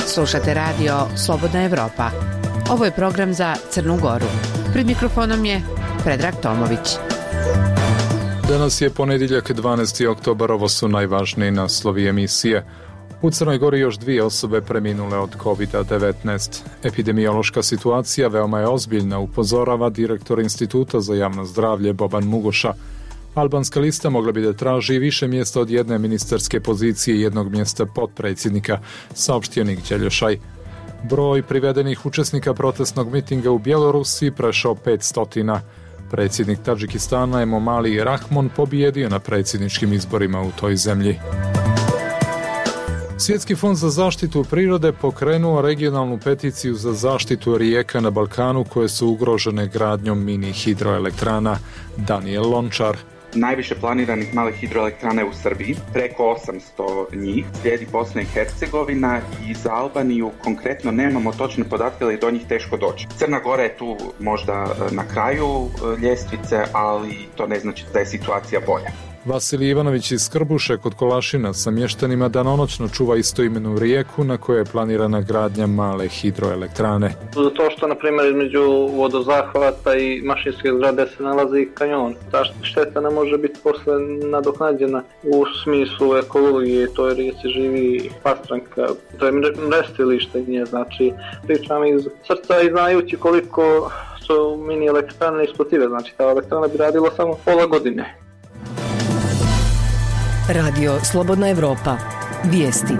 Slušate radio Slobodna Evropa. Ovo je program za Crnu Goru. Pred mikrofonom je Predrag Tomović. Danas je ponedjeljak 12. oktobar, ovo su najvažniji naslovi emisije. U Crnoj Gori još 2 osobe preminule od COVID-19. Epidemiološka situacija veoma je ozbiljna, upozorava direktor Instituta za javno zdravlje Boban Mugoša. Albanska lista mogla bi da traži više mjesta od jedne ministarske pozicije i jednog mjesta potpredsjednika, saopštio Nik Đeljošaj. Broj privedenih učesnika protestnog mitinga u Bjelorusiji prešao 500. Predsjednik Tadžikistana Emomali Rahmon pobijedio na predsjedničkim izborima u toj zemlji. Svjetski fond za zaštitu prirode pokrenuo regionalnu peticiju za zaštitu rijeka na Balkanu koje su ugrožene gradnjom mini hidroelektrana. Daniel Lončar. Najviše planiranih malih hidroelektrana je u Srbiji, preko 800 njih, slijedi Bosna i Hercegovina i za Albaniju konkretno nemamo točne podatke, ali do njih teško doći. Crna Gora je tu možda na kraju ljestvice, ali to ne znači da je situacija bolja. Vasilij Ivanović iz Krbuše kod Kolašina sa mještanima danonoćno čuva istoimenu rijeku na kojoj je planirana gradnja male hidroelektrane. Zato što, na primjer, između vodozahvata i mašinske zgrade se nalazi kanjon. Ta šteta ne može biti posle nadoknađena u smislu ekologije, toj rijeci živi pastranka, to je mrestilište nje, znači pričam iz srca i znajući koliko su mini elektrane isplative, znači ta elektrana bi radila samo pola godine. Radio Slobodna Evropa. Vijesti.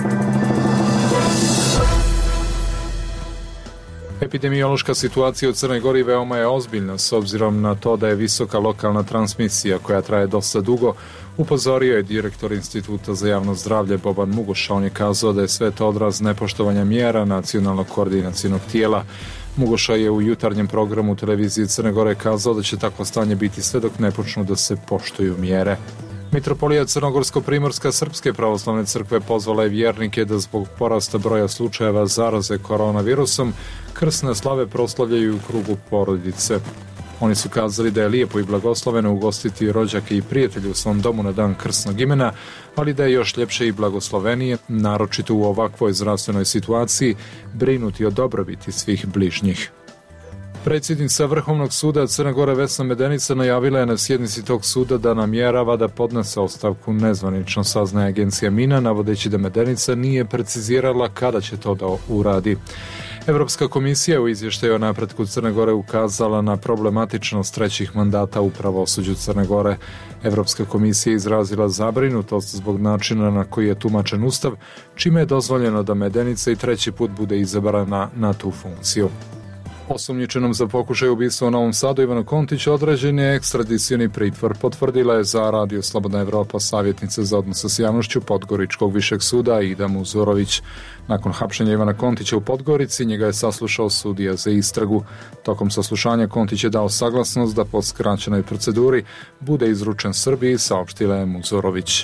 Epidemiološka situacija u Crnoj Gori veoma je ozbiljna s obzirom na to da je visoka lokalna transmisija koja traje dosta dugo, upozorio je direktor Instituta za javno zdravlje Boban Mugoša. On je kazao da je sve to odraz nepoštovanja mjera nacionalnog koordinacionog tijela. Mugoša je u jutarnjem programu televizije Crne Gore kazao da će takvo stanje biti sve dok ne počnu da se poštuju mjere. Mitropolija Crnogorsko-Primorska Srpske pravoslavne crkve pozvala je vjernike da zbog porasta broja slučajeva zaraze koronavirusom krsne slave proslavljaju u krugu porodice. Oni su kazali da je lijepo i blagosloveno ugostiti rođake i prijatelje u svom domu na dan krsnog imena, ali da je još ljepše i blagoslovenije, naročito u ovakvoj zdravstvenoj situaciji, brinuti o dobrobiti svih bližnjih. Predsjednica Vrhovnog suda Crne Gore Vesna Medenica najavila je na sjednici tog suda da namjerava da podnese ostavku, nezvanično saznaje agencija Mina, navodeći da Medenica nije precizirala kada će to da uradi. Europska komisija u izvještaju o napretku Crne Gore ukazala na problematičnost trećih mandata u pravosuđu Crne Gore. Europska komisija izrazila zabrinutost zbog načina na koji je tumačen ustav, čime je dozvoljeno da Medenica i treći put bude izabrana na tu funkciju. Osumnjičenom za pokušaj ubistva u Novom Sadu Ivanu Kontiću određen je ekstradicioni pritvor, potvrdila je za Radio Slobodna Evropa savjetnica za odnose s javnošću Podgoričkog višeg suda Ida Muzurović. Nakon hapšenja Ivana Kontića u Podgorici, njega je saslušao sudija za istragu. Tokom saslušanja Kontić je dao saglasnost da po skraćenoj proceduri bude izručen Srbiji, saopštila je Muzurović.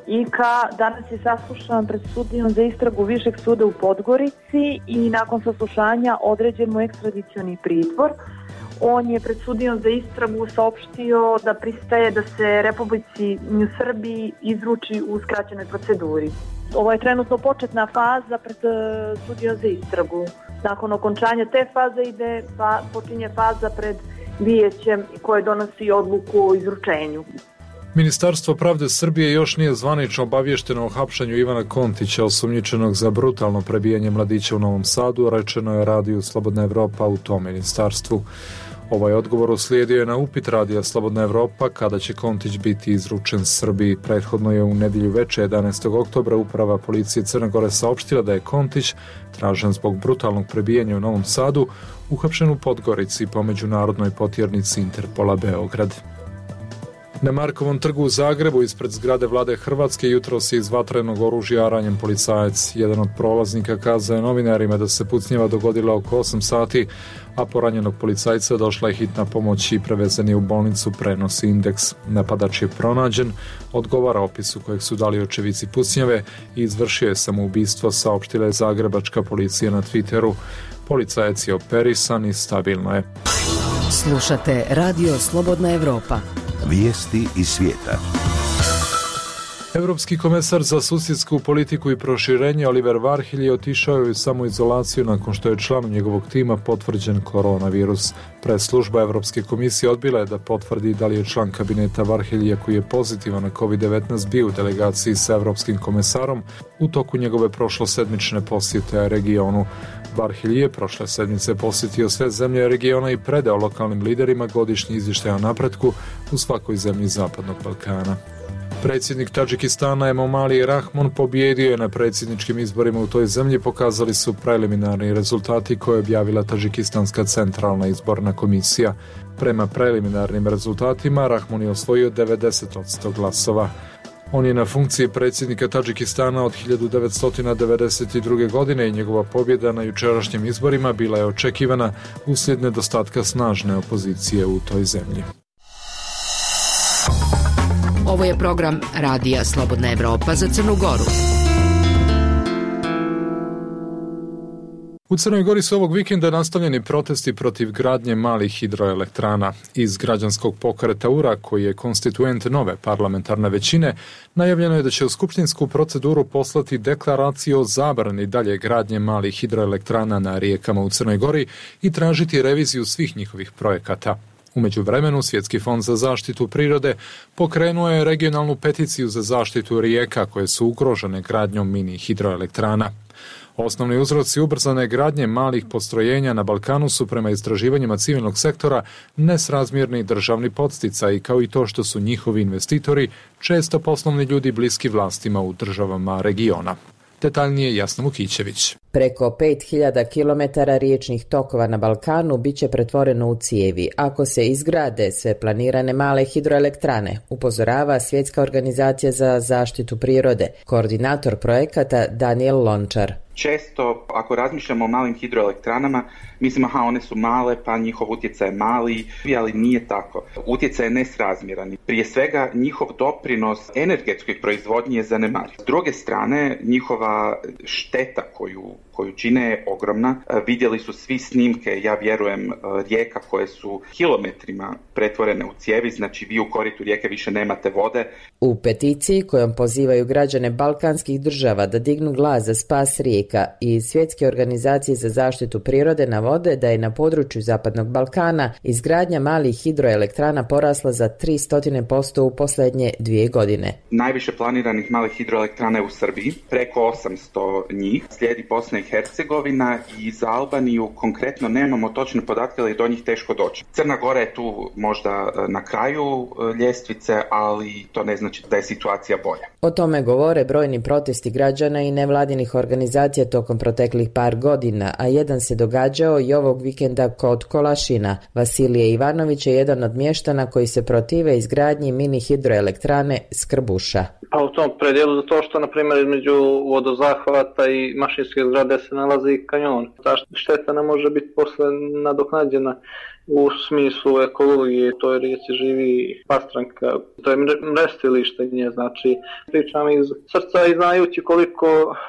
Ika danas je saslušan pred sudijom za istragu Višeg suda u Podgorici i nakon saslušanja određen mu ekstradicioni pritvor. On je pred sudijom za istragu saopštio da pristaje da se Republici Srbiji izruči u skraćenoj proceduri. Ovo je trenutno početna faza pred sudijom za istragu. Nakon okončanja te faze počinje faza pred vijećem koje donosi odluku o izručenju. Ministarstvo pravde Srbije još nije zvanično obavješteno o hapšenju Ivana Kontića, osumnjičenog za brutalno prebijanje mladića u Novom Sadu, rečeno je Radiju Slobodna Evropa u tom ministarstvu. Ovaj odgovor uslijedio je na upit Radija Slobodna Evropa kada će Kontić biti izručen Srbiji. Prethodno je u nedjelju veče 11. oktobra uprava policije Crne Gore saopštila da je Kontić, tražen zbog brutalnog prebijanja u Novom Sadu, uhapšen u Podgorici po međunarodnoj potjernici Interpola Beograd. Na Markovom trgu u Zagrebu ispred zgrade Vlade Hrvatske jutros je iz vatrenog oružja ranjen policajac. Jedan od prolaznika kazao je novinarima da se pucnjava dogodila oko 8 sati, a po ranjenog policajca došla je hitna pomoć i prevezen je u bolnicu, prenosi Indeks. Napadač je pronađen, odgovara opisu kojeg su dali očevici pucnjave i izvršio je samoubistvo, saopštila je zagrebačka policija na Twitteru. Policajac je operisan i stabilno je. Slušate Radio Slobodna Evropa. Vijesti iz svijeta. Europski komesar za susjedsku politiku i proširenje Oliver Varhelyi je otišao u samoizolaciju nakon što je članu njegovog tima potvrđen koronavirus. Press-služba Europske komisije odbila je da potvrdi da li je član kabineta Varhelyja koji je pozitivan na COVID-19 bio u delegaciji sa europskim komesarom u toku njegove prošlosedmične posjete regionu. Varhelyi je prošle sedmice posjetio sve zemlje regiona i predao lokalnim liderima godišnji izvještaj o napretku u svakoj zemlji Zapadnog Balkana. Predsjednik Tadžikistana Emomali Rahmon pobijedio je na predsjedničkim izborima u toj zemlji, pokazali su preliminarni rezultati koje je objavila Tadžikistanska centralna izborna komisija. Prema preliminarnim rezultatima Rahmon je osvojio 90% glasova. On je na funkciji predsjednika Tadžikistana od 1992. godine i njegova pobjeda na jučerašnjim izborima bila je očekivana uslijed nedostatka snažne opozicije u toj zemlji. Ovo je program Radija Slobodna Evropa za Crnu Goru. U Crnoj Gori su ovog vikenda nastavljeni protesti protiv gradnje malih hidroelektrana. Iz građanskog pokreta URA, koji je konstituent nove parlamentarne većine, najavljeno je da će u skupštinsku proceduru poslati deklaraciju o zabrani dalje gradnje malih hidroelektrana na rijekama u Crnoj Gori i tražiti reviziju svih njihovih projekata. U međuvremenu, Svjetski fond za zaštitu prirode pokrenuo je regionalnu peticiju za zaštitu rijeka koje su ugrožene gradnjom mini hidroelektrana. Osnovni uzroci ubrzane gradnje malih postrojenja na Balkanu su prema istraživanjima civilnog sektora nesrazmjerni državni podsticaj, kao i to što su njihovi investitori često poslovni ljudi bliski vlastima u državama regiona. Detaljnije Jasna Mukićević. Preko 5000 km riječnih tokova na Balkanu biće pretvoreno u cijevi ako se izgrade sve planirane male hidroelektrane, upozorava Svjetska organizacija za zaštitu prirode, koordinator projekata Daniel Lončar. Često, ako razmišljamo o malim hidroelektranama, mislimo one su male, pa njihov utjecaj je mali, ali nije tako. Utjecaj je nesrazmjeran. Prije svega, njihov doprinos energetskoj proizvodnji je zanemariv. S druge strane, njihova šteta koju čine je ogromna. Vidjeli su svi snimke, ja vjerujem, rijeka koje su kilometrima pretvorene u cijevi, znači vi u koritu rijeke više nemate vode. U peticiji kojom pozivaju građane balkanskih država da dignu glas za spas rijeka i Svjetske organizacije za zaštitu prirode navode da je na području Zapadnog Balkana izgradnja malih hidroelektrana porasla za 300% u posljednje 2 godine. Najviše planiranih malih hidroelektrana je u Srbiji, preko 800 njih, slijedi Bosna i Hercegovina i za Albaniju konkretno nemamo točne podatke, ali do njih teško doći. Crna Gora je tu možda na kraju ljestvice, ali to ne znači da je situacija bolja. O tome govore brojni protesti građana i nevladinih organizacija tokom proteklih par godina, a jedan se događao i ovog vikenda kod Kolašina. Vasilije Ivanović je jedan od mještana koji se protive izgradnji mini hidroelektrane Skrbuša. A u tom predjelu zato što, na primjer, između vodozahvata i mašinske zgrade se nalazi kanjon. Ta šteta ne može biti posle nadoknađena u smislu ekologije, to je rijeci živi pastranka, to je mrestilište nje, znači pričam iz srca i znajući koliko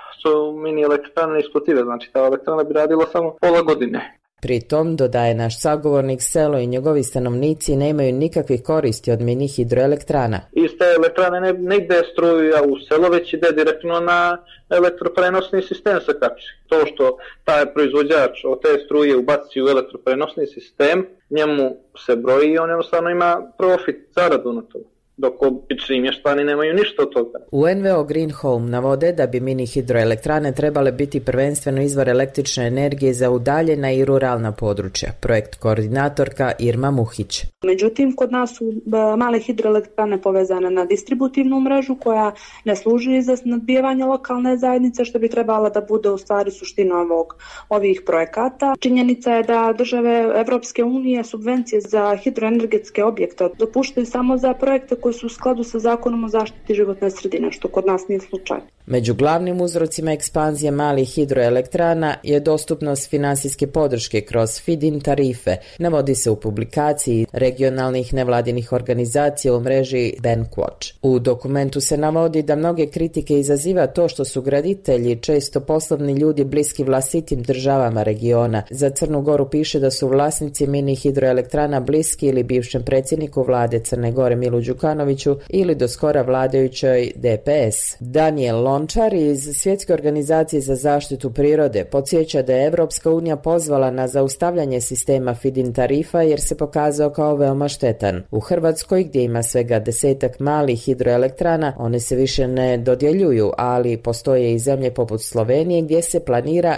su mini elektrane isplative, znači ta elektrana bi radila samo pola godine. Pritom, dodaje naš sagovornik, selo i njegovi stanovnici nemaju nikakvih koristi od mini hidroelektrana. Iz te elektrane ne ide struja u selo, već ide direktno na elektroprenosni sistem se kači. To što taj proizvođač od te struje ubaci u elektroprenosni sistem, njemu se broji i on jednostavno ima profit, zaradu na to. Dok obični mještani nemaju ništa od toga. U NVO Green Home navode da bi mini hidroelektrane trebale biti prvenstveno izvor električne energije za udaljena i ruralna područja. Projekt koordinatorka Irma Muhić. Međutim, kod nas su male hidroelektrane povezane na distributivnu mrežu koja ne služi za snabdijevanje lokalne zajednice, što bi trebala da bude u stvari suština ovih projekata. Činjenica je da države Evropske unije subvencije za hidroenergetske objekte dopuštaju samo za projekte koji su u skladu sa zakonom o zaštiti životne sredine, što kod nas nije slučaj. Među glavnim uzrocima ekspanzije malih hidroelektrana je dostupnost finansijske podrške kroz feed-in tarife, navodi se u publikaciji regionalnih nevladinih organizacija u mreži Bankwatch. U dokumentu se navodi da mnoge kritike izaziva to što su graditelji često poslovni ljudi bliski vlastitim državama regiona. Za Crnu Goru piše da su vlasnici mini hidroelektrana bliski ili bivšem predsjedniku vlade Crne Gore Milu Đukanoviću ili do skora vladajućoj DPS. Daniel Lončar iz Svjetske organizacije za zaštitu prirode podsjeća da je Evropska unija pozvala na zaustavljanje sistema feed-in tarifa jer se pokazao kao veoma štetan. U Hrvatskoj, gdje ima svega 10-ak malih hidroelektrana, one se više ne dodjeljuju, ali postoje i zemlje poput Slovenije gdje se planira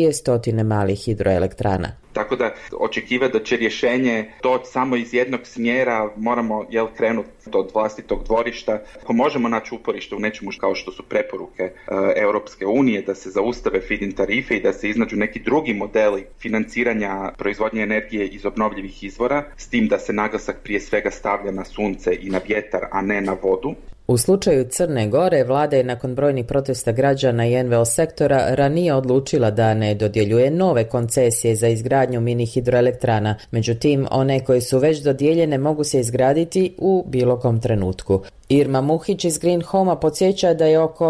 200 malih hidroelektrana. Tako da očekivati da će rješenje doći samo iz jednog smjera, moramo krenuti od vlastitog dvorišta. Ako možemo naći uporište u nečemu kao što su preporuke Europske unije da se zaustave feed-in tarife i da se iznađu neki drugi modeli financiranja proizvodnje energije iz obnovljivih izvora, s tim da se naglasak prije svega stavlja na sunce i na vjetar, a ne na vodu. U slučaju Crne Gore, vlada je nakon brojnih protesta građana i NVO sektora ranije odlučila da ne dodjeljuje nove koncesije za izgradnju mini hidroelektrana. Međutim, one koje su već dodijeljene mogu se izgraditi u bilo kom trenutku. Irma Muhić iz Green Homa podsjeća da je oko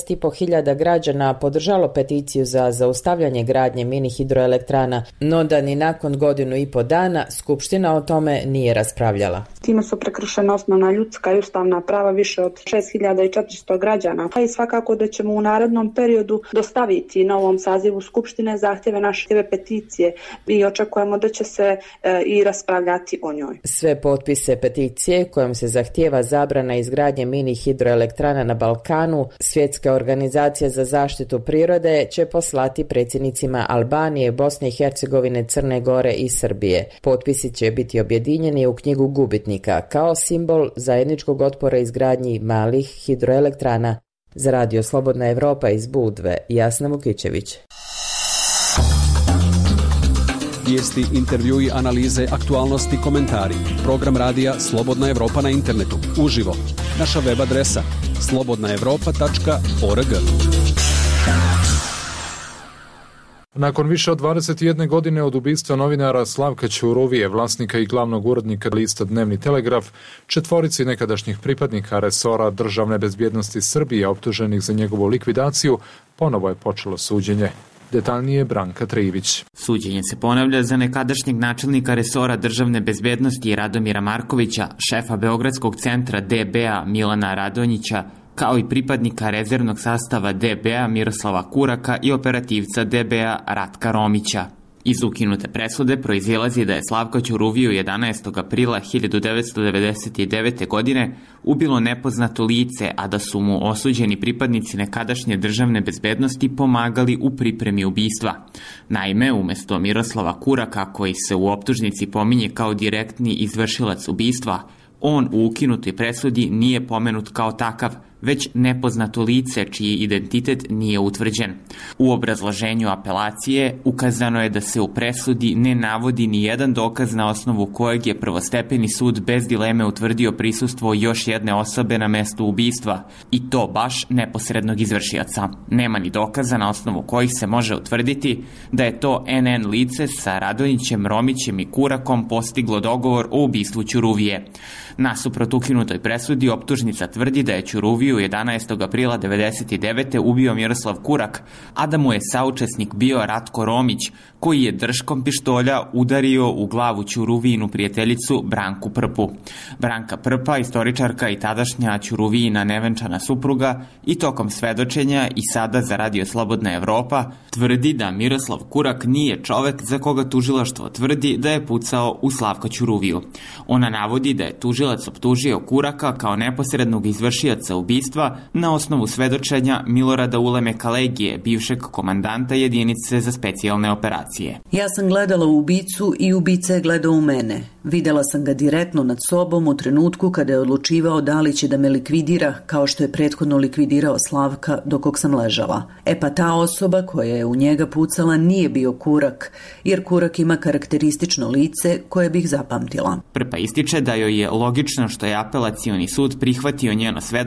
6.500 građana podržalo peticiju za zaustavljanje gradnje mini hidroelektrana, no da ni nakon 1.5 dana Skupština o tome nije raspravljala. Time su prekršena osnovna ljudska i ustavna prava više od 6.400 građana, pa i svakako da ćemo u narednom periodu dostaviti novom sazivu Skupštine zahtjeve naše peticije i očekujemo da će se i raspravljati o njoj. Sve potpise peticije kojom se zahtijeva zabrana izgradnje mini hidroelektrana na Balkanu, Svjetska organizacija za zaštitu prirode će poslati predsjednicima Albanije, Bosne i Hercegovine, Crne Gore i Srbije. Potpisi će biti objedinjeni u knjigu gubitnika kao simbol zajedničkog otpora izgradnji malih hidroelektrana. Za Radio Slobodna Evropa iz Budve, Jasna Vukićević. Vijesti, intervjui, analize, aktualnosti, komentari. Program radija Slobodna Evropa na internetu. Uživo. Naša web adresa slobodnaevropa.org. Nakon više od 21 godine od ubistva novinara Slavka Ćuruvije, vlasnika i glavnog urednika lista Dnevni Telegraf, 4 nekadašnjih pripadnika resora državne bezbjednosti Srbije optuženih za njegovu likvidaciju, ponovo je počelo suđenje. Detaljnije Branka Trivić. Suđenje se ponavlja za nekadašnjeg načelnika resora državne bezbednosti Radomira Markovića, šefa Beogradskog centra DB-a Milana Radonjića, kao i pripadnika rezervnog sastava DB-a Miroslava Kuraka i operativca DB-a Ratka Romića. Iz ukinute presude proizilazi da je Slavka Ćuruviju 11. aprila 1999. godine ubilo nepoznato lice, a da su mu osuđeni pripadnici nekadašnje državne bezbednosti pomagali u pripremi ubistva. Naime, umjesto Miroslava Kuraka, koji se u optužnici pominje kao direktni izvršilac ubistva, on u ukinutoj presudi nije pomenut kao takav, već nepoznato lice čiji identitet nije utvrđen. U obrazloženju apelacije ukazano je da se u presudi ne navodi ni jedan dokaz na osnovu kojeg je prvostepeni sud bez dileme utvrdio prisustvo još jedne osobe na mestu ubistva, i to baš neposrednog izvršioca. Nema ni dokaza na osnovu kojih se može utvrditi da je to NN lice sa Radonjićem, Romićem i Kurakom postiglo dogovor o ubistvu Ćuruvije. Nasuprot ukinutoj presudi, optužnica tvrdi da je Ćuruviju 11. aprila 1999. ubio Miroslav Kurak, a da mu je saučesnik bio Ratko Romić, koji je držkom pištolja udario u glavu Ćuruvijinu prijateljicu Branku Prpu. Branka Prpa, istoričarka i tadašnja Ćuruvijina nevenčana supruga, i tokom svedočenja i sada za Radio Slobodna Evropa tvrdi da Miroslav Kurak nije čovek za koga tužilaštvo tvrdi da je pucao u Slavka Ćuruviju. Ona navodi da je tužilac optužio Kuraka kao neposrednog izvršioca ubistva na osnovu svedočenja Milorada Uleme Kalegije, bivšeg komandanta jedinice za specijalne operacije. Ja sam gledala u ubicu i ubica je gledao u mene. Videla sam ga direktno nad sobom u trenutku kada je odlučivao da li će da me likvidira kao što je prethodno likvidirao Slavka dok sam ležala. Pa ta osoba koja je u njega pucala nije bio Kurak, jer Kurak ima karakteristično lice koje bih zapamtila. Prpa ističe da joj je logično što je apelacioni sud prihvatio njeno svedočenje,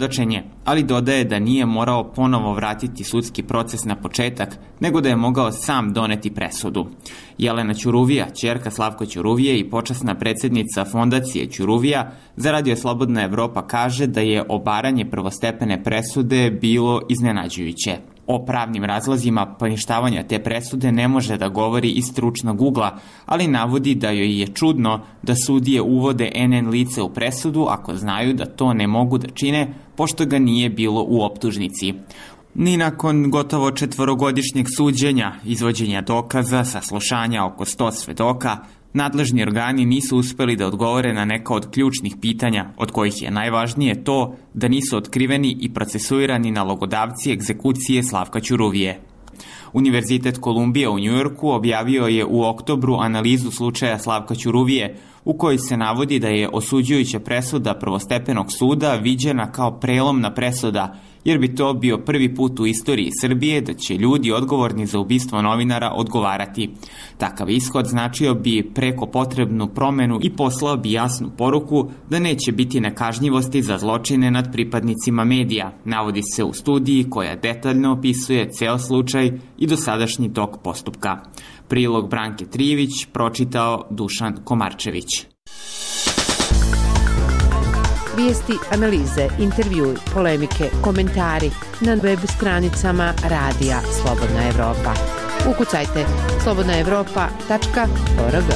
ali dodaje da nije morao ponovo vratiti sudski proces na početak, nego da je mogao sam doneti presudu. Jelena Ćuruvija, ćerka Slavka Ćuruvije i počasna predsjednica fondacije Ćuruvija, za Radio Slobodna Evropa kaže da je obaranje prvostepene presude bilo iznenađujuće. O pravnim razlozima poništavanja te presude ne može da govori iz stručnog ugla, ali navodi da joj je čudno da sudije uvode NN lice u presudu ako znaju da to ne mogu da čine, pošto ga nije bilo u optužnici. Ni nakon gotovo 4-godišnjeg suđenja, izvođenja dokaza, saslušanja oko 100 svedoka, nadležni organi nisu uspeli da odgovore na neka od ključnih pitanja, od kojih je najvažnije to da nisu otkriveni i procesuirani nalogodavci egzekucije Slavka Ćuruvije. Univerzitet Kolumbija u Njujorku objavio je u oktobru analizu slučaja Slavka Ćuruvije, u kojoj se navodi da je osuđujuća presuda prvostepenog suda viđena kao prelomna presuda, jer bi to bio prvi put u istoriji Srbije da će ljudi odgovorni za ubistvo novinara odgovarati. Takav ishod značio bi preko potrebnu promenu i poslao bi jasnu poruku da neće biti nekažnjivosti za zločine nad pripadnicima medija, navodi se u studiji koja detaljno opisuje ceo slučaj i dosadašnji tok postupka. Prilog Branke Trijević pročitao Dušan Komarčević. Vijesti, analize, intervjui, polemike, komentari na web stranicama Radija Slobodna Evropa. Ukucajte slobodnaevropa.org.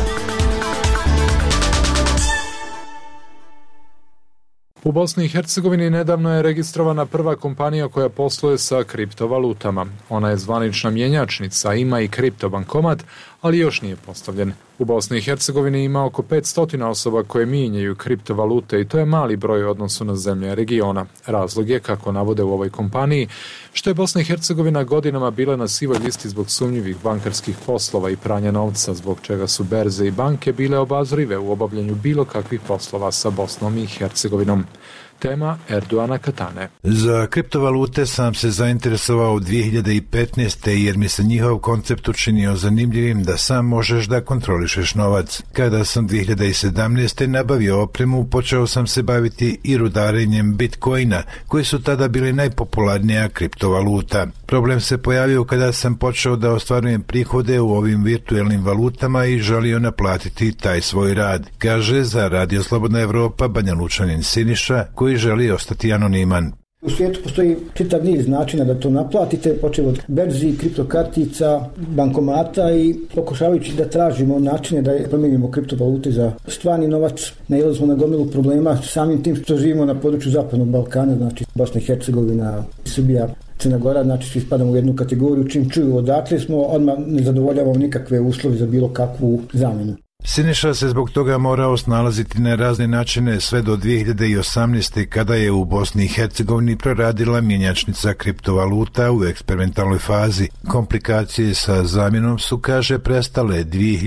U Bosni i Hercegovini nedavno je registrovana prva kompanija koja posluje sa kriptovalutama. Ona je zvanična mjenjačnica, ima i kriptobankomat, ali još nije postavljen. U Bosni i Hercegovini ima oko 500 osoba koje mijenjaju kriptovalute i to je mali broj u odnosu na zemlje regiona. Razlog je, kako navode u ovoj kompaniji, što je Bosna i Hercegovina godinama bila na sivoj listi zbog sumnjivih bankarskih poslova i pranja novca, zbog čega su berze i banke bile obazrive u obavljanju bilo kakvih poslova sa Bosnom i Hercegovinom. Tema Erdoana Katane. Za kriptovalute sam se zainteresovao 2015. jer mi se njihov koncept učinio zanimljivim da sam možeš da kontrolišeš novac. Kada sam 2017. nabavio opremu, počeo sam se baviti i rudarenjem Bitcoina, koji su tada bili najpopularnija kriptovaluta. Problem se pojavio kada sam počeo da ostvarujem prihode u ovim virtuelnim valutama i želio naplatiti taj svoj rad, kaže za Radio Slobodna Evropa Banja Lučanin Siniša, koji želi ostati anoniman. U svijetu postoji čitav niz načina da to naplatite, počeo od berzi, kriptokartica, bankomata i pokušavajući da tražimo načine da promijenimo kriptovalute za stvarni novac. Nailazimo na gomilu problema samim tim što živimo na području Zapadnog Balkana, znači Bosna i Hercegovina, Srbija, Crna Gora, znači svi spadamo u jednu kategoriju, čim čuju odakle smo, odmah ne zadovoljavamo nikakve uslove za bilo kakvu zamjenu. Siniša se zbog toga morao snalaziti na razne načine sve do 2018. kada je u Bosni i Hercegovini proradila mjenjačnica kriptovaluta u eksperimentalnoj fazi. Komplikacije sa zamjenom su, kaže, prestale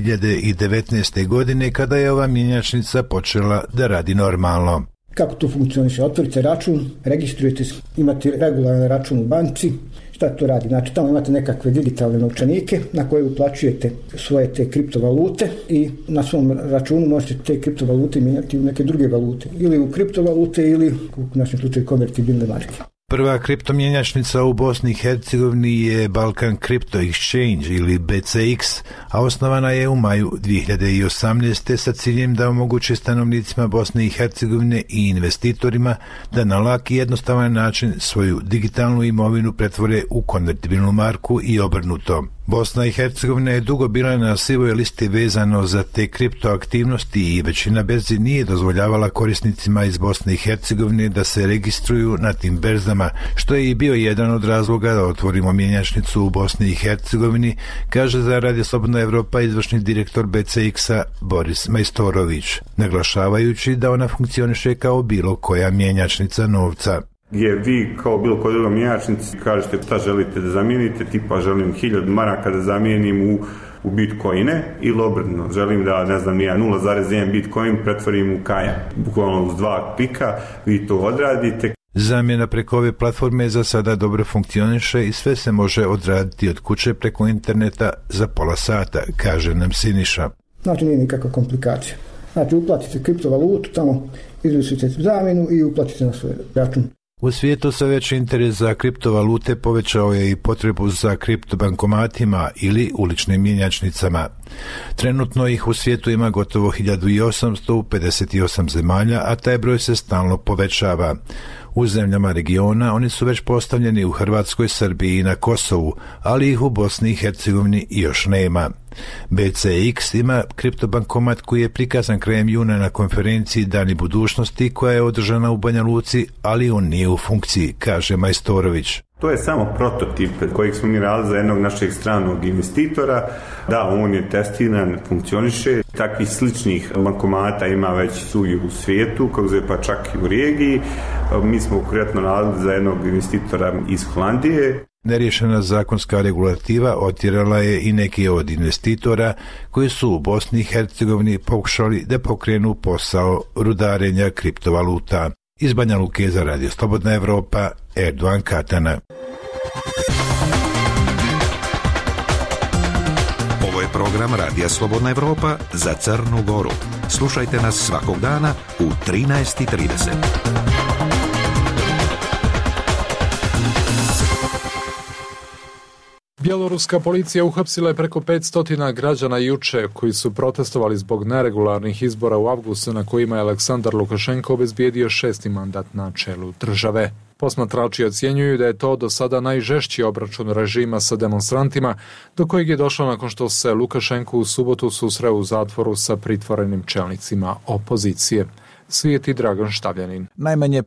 2019. godine kada je ova mjenjačnica počela da radi normalno. Kako to funkcioniše? Otvorite račun, registrujete se, imate regularan račun u banci. Šta to radi? Znači, tamo imate nekakve digitalne novčanike na koje uplaćujete svoje te kriptovalute i na svom računu možete te kriptovalute mijenjati u neke druge valute. Ili u kriptovalute ili u našem slučaju konvertibilne marke. Prva kriptomjenjačnica u Bosni i Hercegovini je Balkan Crypto Exchange ili BCX, a osnovana je u maju 2018. sa ciljem da omogući stanovnicima Bosne i Hercegovine i investitorima da na lak i jednostavan način svoju digitalnu imovinu pretvore u konvertibilnu marku i obrnuto. Bosna i Hercegovina je dugo bila na sivoj listi vezano za te kriptoaktivnosti i većina berzi nije dozvoljavala korisnicima iz Bosne i Hercegovine da se registruju na tim berzama, što je i bio jedan od razloga da otvorimo mjenjačnicu u Bosni i Hercegovini, kaže za Radio Slobodna Evropa izvršni direktor BCX-a Boris Majstorović, naglašavajući da ona funkcioniše kao bilo koja mjenjačnica novca. Gdje vi kao bilo koja druga mjenjačnica kažete šta želite da zamijenite, tipa želim 1000 maraka da zamijenim u bitcoine ili obrnuto, želim da, ne znam, ja 0,1 bitcoin pretvorim u kaja. Bukvalno uz 2 klika vi to odradite. Zamjena preko ove platforme za sada dobro funkcioniše i sve se može odraditi od kuće preko interneta za pola sata, kaže nam Siniša. Znači nije nikakva komplikacija. Znači uplatite kriptovalutu, tamo izvršite zamjenu i uplatite na svoj račun. U svijetu sve veći interes za kriptovalute povećao je i potrebu za kriptobankomatima ili uličnim mjenjačnicama. Trenutno ih u svijetu ima gotovo 1800 u 58 zemalja, a taj broj se stalno povećava. U zemljama regiona oni su već postavljeni u Hrvatskoj, Srbiji i na Kosovu, ali ih u Bosni i Hercegovini još nema. BCX ima kriptobankomat koji je prikazan krajem juna na konferenciji Dani budućnosti koja je održana u Banja Luci, ali on nije u funkciji, kaže Majstorović. To je samo prototip kojeg smo mi radili za jednog našeg stranog investitora. Da, on je testiran, funkcioniše. Takvih sličnih bankomata ima već svugdje u svijetu, pa čak i u regiji. Mi smo konkretno radili za jednog investitora iz Holandije. Neriješena zakonska regulativa otjerala je i neki od investitora koji su u Bosni i Hercegovini pokušali da pokrenu posao rudarenja kriptovaluta. Iz Banja Luke za Radio Slobodna Evropa, Erdogan Katana. Ovo je program Radija Slobodna Evropa za Crnu Goru. Slušajte nas svakog dana u 13:30. Bjeloruska policija uhapsila je preko 500 građana juče koji su protestovali zbog neregularnih izbora u avgustu na kojima je Aleksandar Lukašenko obezbijedio 6. mandat na čelu države. Posmatrači ocjenjuju da je to do sada najžešći obračun režima sa demonstrantima, do kojeg je došlo nakon što se Lukašenko u subotu susreo u zatvoru sa pritvorenim čelnicima opozicije. Svijeti Dragan Štavljanin. Najmanje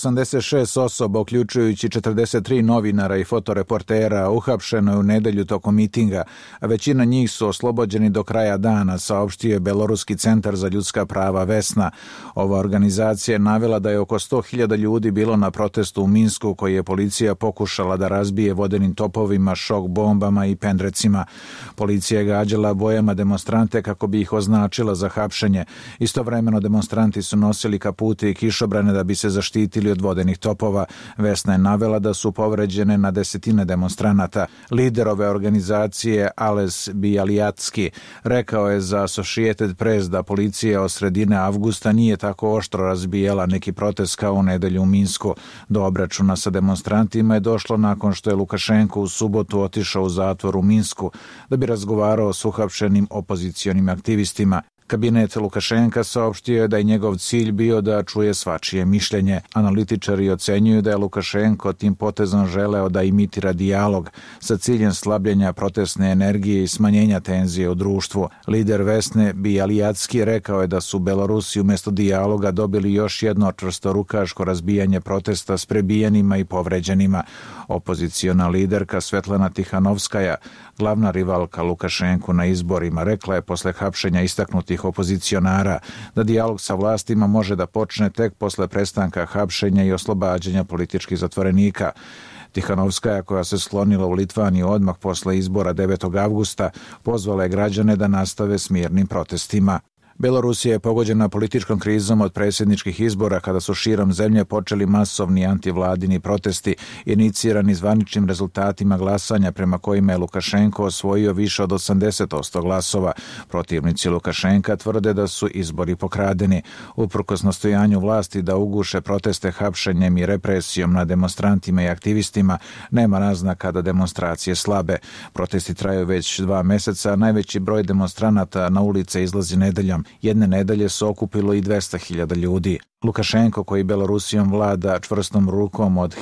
586 osoba, uključujući 43 novinara i fotoreportera, uhapšeno je u nedelju tokom mitinga, a većina njih su oslobođeni do kraja dana, saopštio je Beloruski centar za ljudska prava Vesna. Ova organizacija je navela da je oko 100.000 ljudi bilo na protestu u Minsku, koji je policija pokušala da razbije vodenim topovima, šok bombama i pendrecima. Policija je gađala bojama demonstrante kako bi ih označila za hapšenje. Istovremeno demonstranti su nosili kapute i kišobrane da bi se zaštitili od vodenih topova. Vesna je navela da su povređene na desetine demonstranata. Lider ove organizacije, Ales Bialijatski, rekao je za Associated Press da policija od sredine avgusta nije tako oštro razbijala neki protest kao u nedelju u Minsku. Do obračuna sa demonstrantima je došlo nakon što je Lukašenko u subotu otišao u zatvor u Minsku da bi razgovarao s uhapšenim opozicionim aktivistima. Kabinet Lukašenka saopštio je da je njegov cilj bio da čuje svačije mišljenje. Analitičari ocenjuju da je Lukašenko tim potezom želeo da imitira dijalog sa ciljem slabljenja protestne energije i smanjenja tenzije u društvu. Lider Vesne Bialijatski rekao je da su Belorusi umjesto dijaloga dobili još jedno čvrstorukaško razbijanje protesta s prebijenima i povređenima. Opoziciona liderka Svetlana Tihanovskaja, glavna rivalka Lukašenku na izborima, rekla je posle hapšenja istaknutih opozicionara da dijalog sa vlastima može da počne tek posle prestanka hapšenja i oslobađanja političkih zatvorenika. Tihanovskaja, koja se sklonila u Litvaniju odmah posle izbora 9. avgusta, pozvala je građane da nastave s mirnim protestima. Belorusija je pogođena političkom krizom od predsjedničkih izbora kada su širom zemlje počeli masovni antivladini protesti inicirani zvaničnim rezultatima glasanja prema kojima je Lukašenko osvojio više od 80% glasova. Protivnici Lukašenka tvrde da su izbori pokradeni. Uprkos nastojanju vlasti da uguše proteste hapšenjem i represijom na demonstrantima i aktivistima, nema naznaka da demonstracije slabe. Protesti traju već 2 meseca, a najveći broj demonstranata na ulice izlazi nedeljom. Jedne nedelje se okupilo i 200.000 ljudi. Lukašenko, koji Belorusijom vlada čvrstom rukom od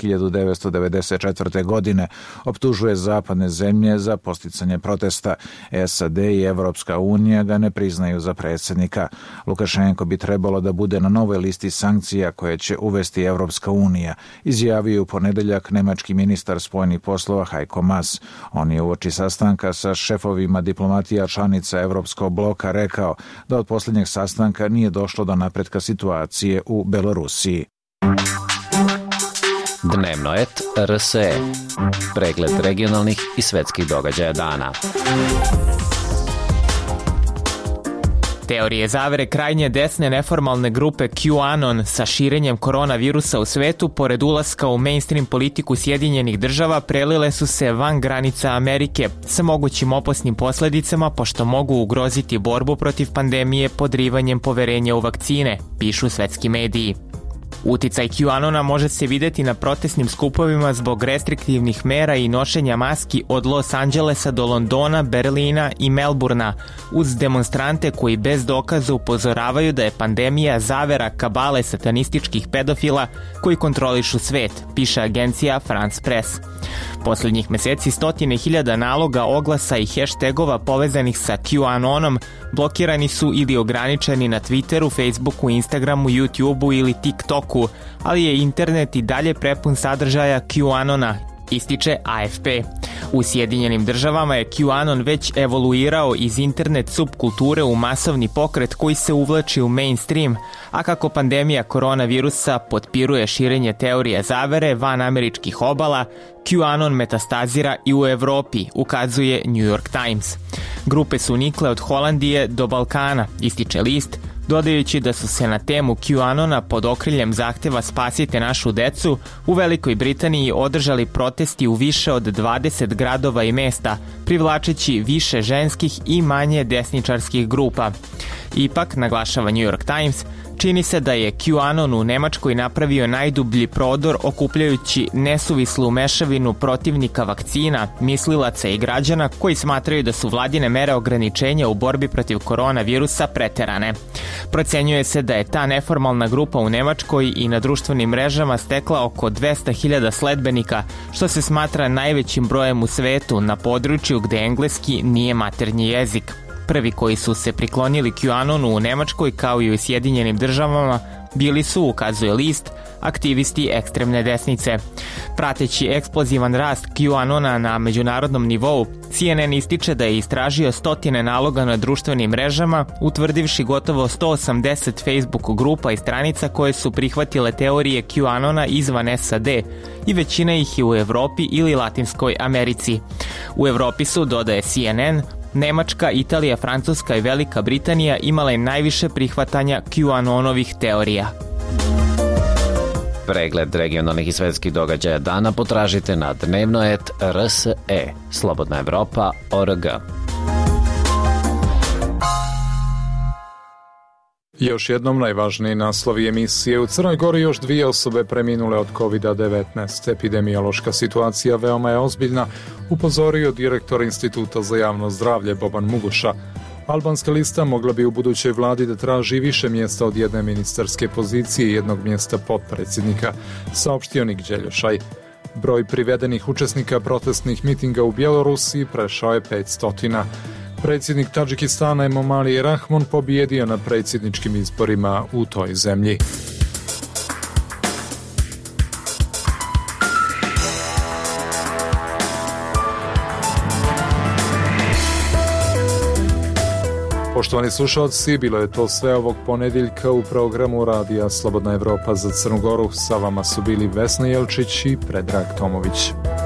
1994. godine, optužuje zapadne zemlje za posticanje protesta. SAD i Evropska unija ga ne priznaju za predsjednika. Lukašenko bi trebalo da bude na novoj listi sankcija koje će uvesti Evropska unija, izjavio u ponedeljak nemački ministar spoljnih poslova Heiko Maas. On je uoči sastanka sa šefovima diplomatija članica Evropskog bloka rekao da od posljednjeg sastanka nije došlo do napretka situacije u Belorusiji. Dnevno et RSE. Pregled regionalnih i svetskih događaja dana. Teorije zavere krajnje desne neformalne grupe QAnon sa širenjem koronavirusa u svetu, pored ulaska u mainstream politiku Sjedinjenih država, prelile su se van granica Amerike sa mogućim opasnim posledicama, pošto mogu ugroziti borbu protiv pandemije podrivanjem poverenja u vakcine, pišu svetski mediji. Uticaj QAnona može se videti na protestnim skupovima zbog restriktivnih mera i nošenja maski od Los Angelesa do Londona, Berlina i Melburna, uz demonstrante koji bez dokaza upozoravaju da je pandemija zavera kabale satanističkih pedofila koji kontrolišu svet, piše agencija France Press. Poslednjih meseci stotine hiljada naloga, oglasa i hashtagova povezanih sa QAnonom blokirani su ili ograničeni na Twitteru, Facebooku, Instagramu, YouTubeu ili TikToku, ali je internet i dalje prepun sadržaja QAnona, ističe AFP. U Sjedinjenim državama je QAnon već evoluirao iz internet subkulture u masovni pokret koji se uvlači u mainstream, a kako pandemija koronavirusa potpiruje širenje teorije zavere van američkih obala, QAnon metastazira i u Evropi, ukazuje New York Times. Grupe su nikle od Holandije do Balkana, ističe list, dodajući da su se na temu QAnona pod okriljem zahteva Spasite našu decu u Velikoj Britaniji održali protesti u više od 20 gradova i mesta, privlačeći više ženskih i manje desničarskih grupa. Ipak, naglašava New York Times, čini se da je QAnon u Nemačkoj napravio najdublji prodor okupljajući nesuvislu mešavinu protivnika vakcina, mislilaca i građana koji smatraju da su vladine mere ograničenja u borbi protiv koronavirusa preterane. Procenjuje se da je ta neformalna grupa u Nemačkoj i na društvenim mrežama stekla oko 200.000 sledbenika, što se smatra najvećim brojem u svetu na području gde engleski nije maternji jezik. Prvi koji su se priklonili QAnonu u Nemačkoj kao i u Sjedinjenim državama bili su, ukazuje list, aktivisti ekstremne desnice. Prateći eksplozivan rast QAnona na međunarodnom nivou, CNN ističe da je istražio stotine naloga na društvenim mrežama, utvrdivši gotovo 180 Facebook grupa i stranica koje su prihvatile teorije QAnona izvan SAD i većina ih je u Evropi ili Latinskoj Americi. U Evropi su, dodaje CNN, Nemačka, Italija, Francuska i Velika Britanija imale najviše prihvatanja QAnonovih teorija. Pregled regionalnih i svetskih događaja dana potražite na dnevnoet.rse, slobodnaevropa.org. Još jednom najvažniji naslovi emisije. U Crnoj Gori još 2 osobe preminule od COVID-19. Epidemiološka situacija veoma je ozbiljna, upozorio direktor Instituta za javno zdravlje Boban Mugoša. Albanska lista mogla bi u budućoj vladi da traži više mjesta od jedne ministarske pozicije i jednog mjesta potpredsjednika, saopštio Nik Đeljošaj. Broj privedenih učesnika protestnih mitinga u Bjelorusiji prešao je 500. Predsjednik Tadžikistana Emomali Rahmon pobjedio na predsjedničkim izborima u toj zemlji. Poštovani slušalci, bilo je to sve ovog ponedjeljka u programu Radija Slobodna Evropa za Crnu Goru. Sa vama su bili Vesna Jelčić i Predrag Tomović.